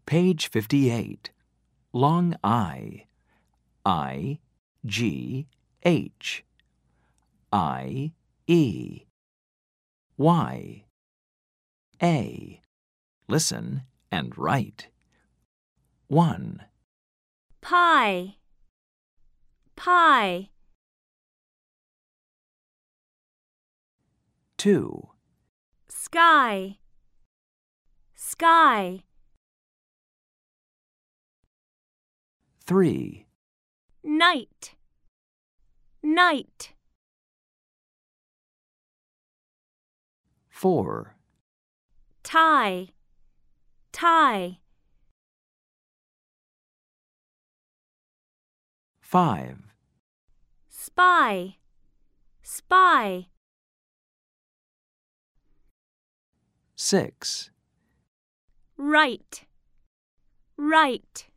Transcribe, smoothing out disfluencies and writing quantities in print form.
Page 58. Long I. I, G, H. I, E. Y. A. Listen and write. 1, Pie, pie. 2, Sky, sky. 3, Night, night. 4, Tie, tie. 5, Spy, spy. 6, Right, right.